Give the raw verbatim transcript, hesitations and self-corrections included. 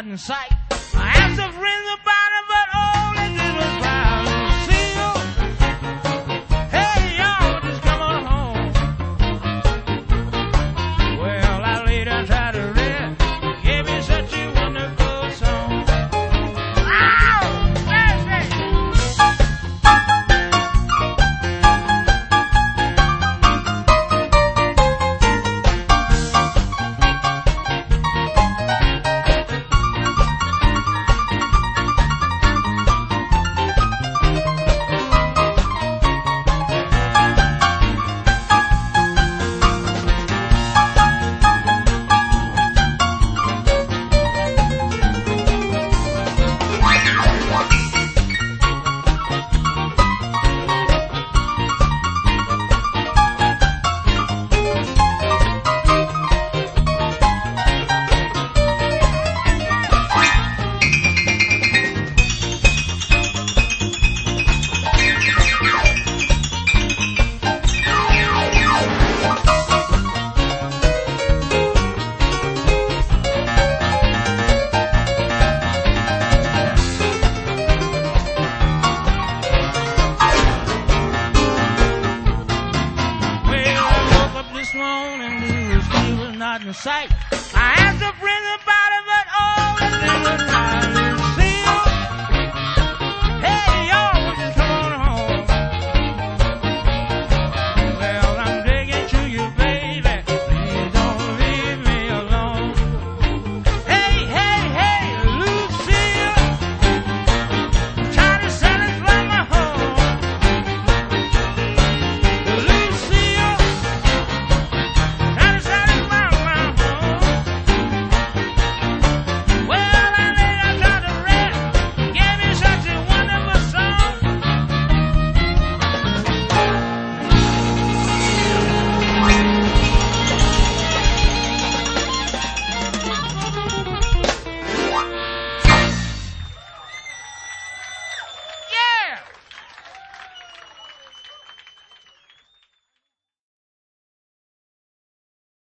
in sight. I asked a friend about it, but all they did was cry. See you. Hey, y'all, just come on home. Well, I laid down, tried to rest. Gave me such a wonderful song. Ow! That's it. In sight. I asked a friend about it, but all they did was cry.